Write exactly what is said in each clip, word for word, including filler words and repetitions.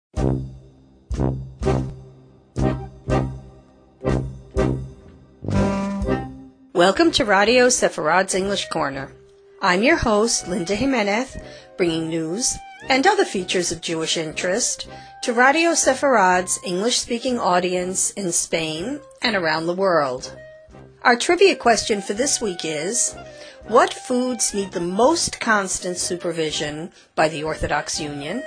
Welcome to Radio Sepharad's English Corner. I'm your host, Linda Jimenez, bringing news and other features of Jewish interest to Radio Sepharad's English-speaking audience in Spain and around the world. Our trivia question for this week is, what foods need the most constant supervision by the Orthodox Union?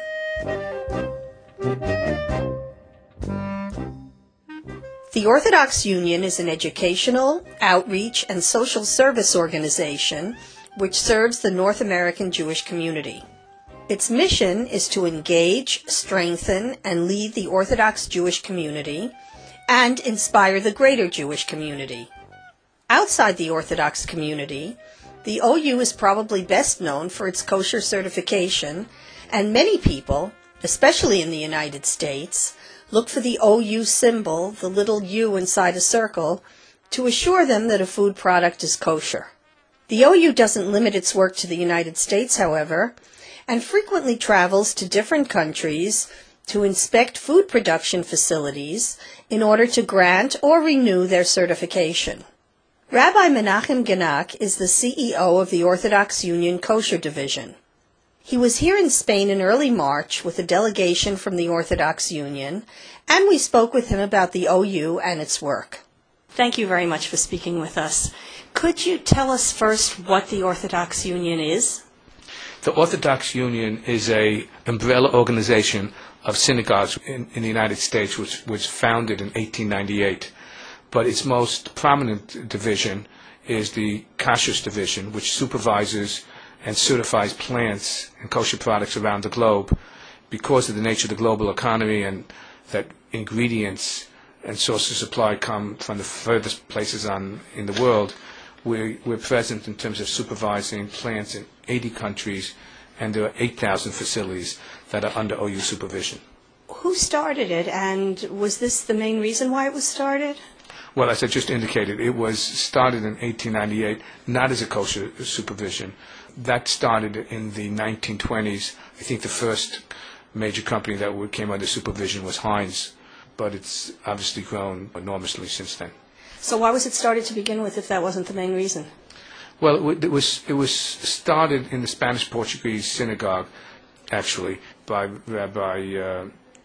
The Orthodox Union is an educational, outreach, and social service organization which serves the North American Jewish community. Its mission is to engage, strengthen, and lead the Orthodox Jewish community and inspire the greater Jewish community. Outside the Orthodox community, the O U is probably best known for its kosher certification, and many people, especially in the United States, look for the O U symbol, the little U inside a circle, to assure them that a food product is kosher. The O U doesn't limit its work to the United States, however, and frequently travels to different countries to inspect food production facilities in order to grant or renew their certification. Rabbi Menachem Genack is the C E O of the Orthodox Union Kosher Division. He was here in Spain in early March with a delegation from the Orthodox Union, and we spoke with him about the O U and its work. Thank you very much for speaking with us. Could you tell us first what the Orthodox Union is? The Orthodox Union is a umbrella organization of synagogues in, in the United States, which was founded in eighteen ninety-eight. But its most prominent division is the Kashrus Division, which supervises and certifies plants and kosher products around the globe. Because of the nature of the global economy and that ingredients and sources of supply come from the furthest places on in the world, we're, we're present in terms of supervising plants in eighty countries, and there are eight thousand facilities that are under O U supervision. Who started it, and was this the main reason why it was started? Well, as I just indicated, it was started in eighteen ninety-eight, not as a kosher supervision. That started in the nineteen twenties. I think the first major company that came under supervision was Heinz, but it's obviously grown enormously since then. So why was it started to begin with if that wasn't the main reason? Well, it was it was started in the Spanish-Portuguese synagogue, actually, by Rabbi uh,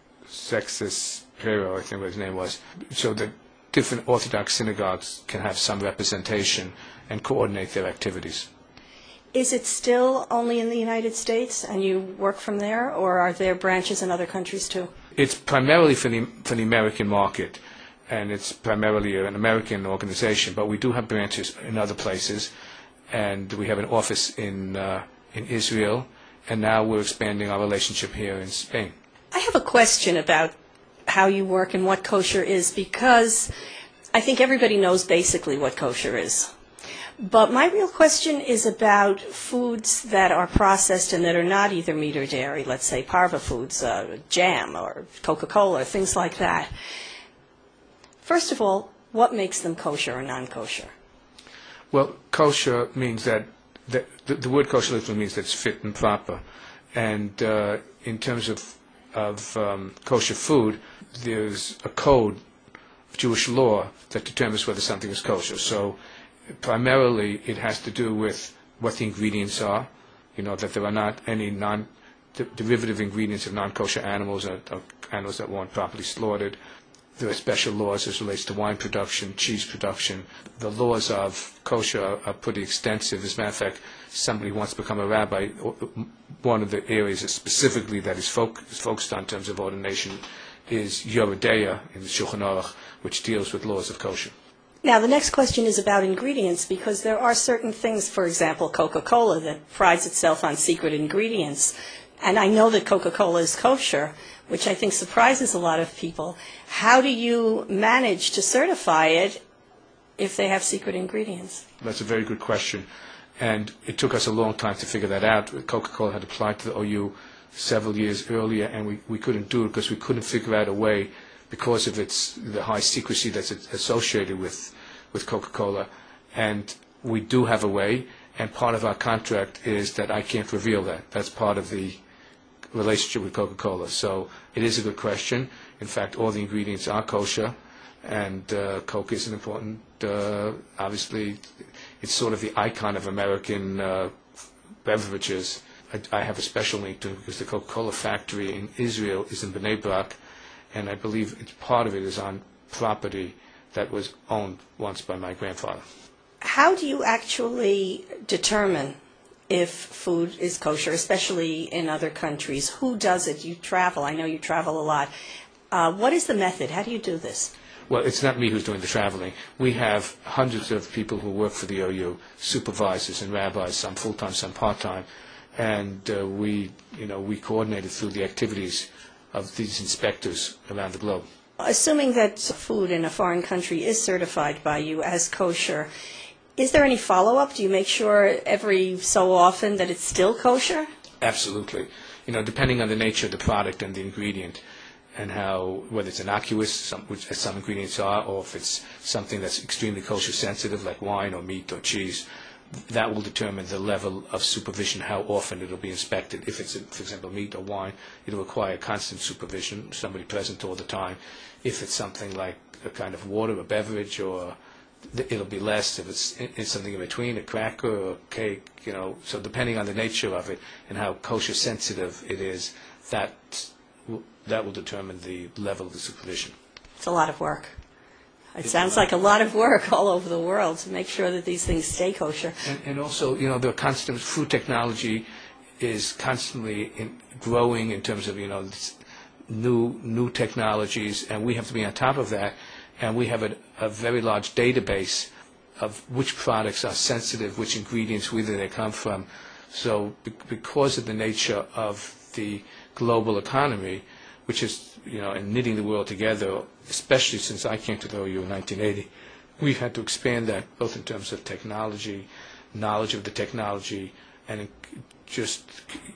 Sextus Pero, I think what his name was, so that different Orthodox synagogues can have some representation and coordinate their activities. Is it still only in the United States and you work from there, or are there branches in other countries too? It's primarily for the, for the American market, and it's primarily an American organization, but we do have branches in other places, and we have an office in, uh, in Israel, and now we're expanding our relationship here in Spain. I have a question about how you work and what kosher is, because I think everybody knows basically what kosher is. But my real question is about foods that are processed and that are not either meat or dairy, let's say parva foods, uh, jam or Coca-Cola, things like that. First of all, what makes them kosher or non-kosher? Well, kosher means that, that the, the word kosher literally means that it's fit and proper. And uh, in terms of, of um, kosher food, there's a code of Jewish law that determines whether something is kosher. So primarily, it has to do with what the ingredients are, you know, that there are not any non derivative ingredients of non-kosher animals or, or animals that weren't properly slaughtered. There are special laws as relates to wine production, cheese production. The laws of kosher are, are pretty extensive. As a matter of fact, somebody who wants to become a rabbi, one of the areas that specifically that is focused on in terms of ordination is Yoreh De'ah in the Shulchan Aruch, which deals with laws of kosher. Now, the next question is about ingredients, because there are certain things, for example, Coca-Cola, that prides itself on secret ingredients. And I know that Coca-Cola is kosher, which I think surprises a lot of people. How do you manage to certify it if they have secret ingredients? That's a very good question. And it took us a long time to figure that out. Coca-Cola had applied to the O U several years earlier, and we, we couldn't do it because we couldn't figure out a way, because of its the high secrecy that's associated with with Coca-Cola. And we do have a way, and part of our contract is that I can't reveal that. That's part of the relationship with Coca-Cola. So it is a good question. In fact, all the ingredients are kosher, and uh, Coke is an important, uh, obviously, it's sort of the icon of American uh, beverages. I, I have a special link to it because the Coca-Cola factory in Israel is in Bnei Brak, and I believe it's, part of it is on property that was owned once by my grandfather. How do you actually determine if food is kosher, especially in other countries? Who does it? You travel. I know you travel a lot. Uh, what is the method? How do you do this? Well, it's not me who's doing the traveling. We have hundreds of people who work for the O U, supervisors and rabbis, some full-time, some part-time, and uh, we, you know, we coordinate it through the activities of these inspectors around the globe. Assuming that food in a foreign country is certified by you as kosher, is there any follow-up? Do you make sure every so often that it's still kosher? Absolutely. You know, depending on the nature of the product and the ingredient, and how, whether it's innocuous, some, which some ingredients are, or if it's something that's extremely kosher sensitive, like wine or meat or cheese, that will determine the level of supervision, how often it'll be inspected. If it's, for example, meat or wine, it'll require constant supervision, somebody present all the time. If it's something like a kind of water, a beverage, or it'll be less. If it's, it's something in between, a cracker or a cake, you know. So depending on the nature of it and how kosher sensitive it is, that that will determine the level of the supervision. It's a lot of work. It it's sounds like a lot of work all over the world to make sure that these things stay kosher. And, and also, you know, the constant food technology is constantly in, growing in terms of, you know, new new technologies, and we have to be on top of that. And we have a, a very large database of which products are sensitive, which ingredients, where they come from. So be, because of the nature of the global economy, which is, you know, and knitting the world together, especially since I came to the O U in nineteen eighty, we've had to expand that both in terms of technology, knowledge of the technology, and just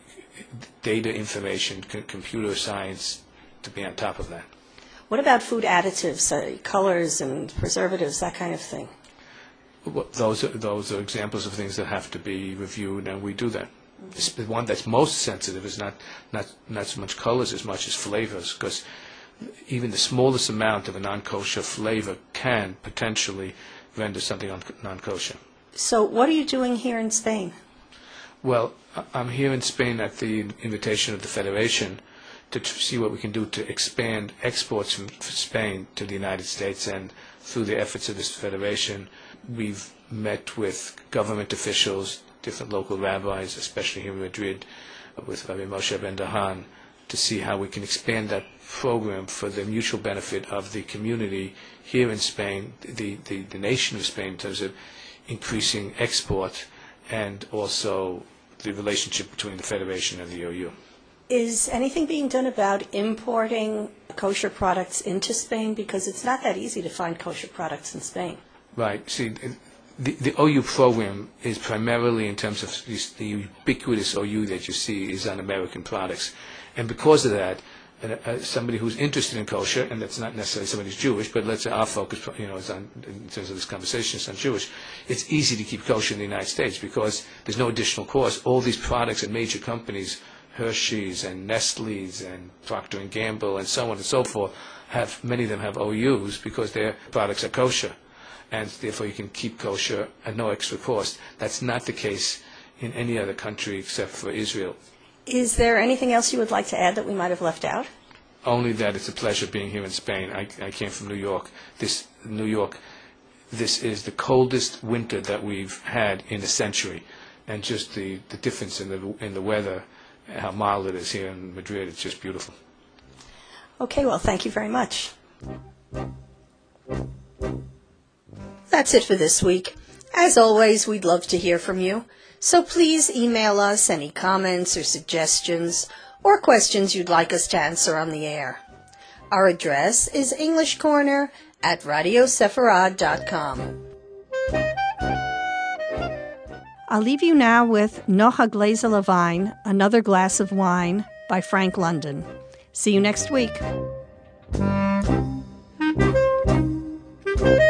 data information, c- computer science, to be on top of that. What about food additives, uh, colors and preservatives, that kind of thing? Well, those are, those are examples of things that have to be reviewed, and we do that. The one that's most sensitive is not, not, not so much colors as much as flavors, because even the smallest amount of a non-kosher flavor can potentially render something un- non-kosher. So what are you doing here in Spain? Well, I'm here in Spain at the invitation of the Federation to t- see what we can do to expand exports from Spain to the United States, and through the efforts of this Federation, we've met with government officials, different local rabbis, especially here in Madrid, with Rabbi Moshe Ben Dahan, to see how we can expand that program for the mutual benefit of the community here in Spain, the, the, the nation of Spain, in terms of increasing export and also the relationship between the Federation and the O U. Is anything being done about importing kosher products into Spain? Because it's not that easy to find kosher products in Spain. Right. See, the, the O U program is primarily, in terms of the ubiquitous O U that you see, is on American products. And because of that, uh, somebody who's interested in kosher, and that's not necessarily somebody who's Jewish, but let's say our focus, you know, is on, in terms of this conversation, it's on Jewish, it's easy to keep kosher in the United States because there's no additional cost. All these products and major companies, Hershey's and Nestle's and Procter and Gamble and so on and so forth, have, many of them have O Us because their products are kosher, and therefore you can keep kosher at no extra cost. That's not the case in any other country except for Israel. Is there anything else you would like to add that we might have left out? Only that it's a pleasure being here in Spain. I, I came from New York. This New York, this is the coldest winter that we've had in a century, and just the, the difference in the in the weather, how mild it is here in Madrid, it's just beautiful. Okay, well, thank you very much. That's it for this week. As always, we'd love to hear from you. So please email us any comments or suggestions or questions you'd like us to answer on the air. Our address is English Corner at radio sefarad dot com. I'll leave you now with Noch a Gläser Wein, Another Glass of Wine by Frank London. See you next week.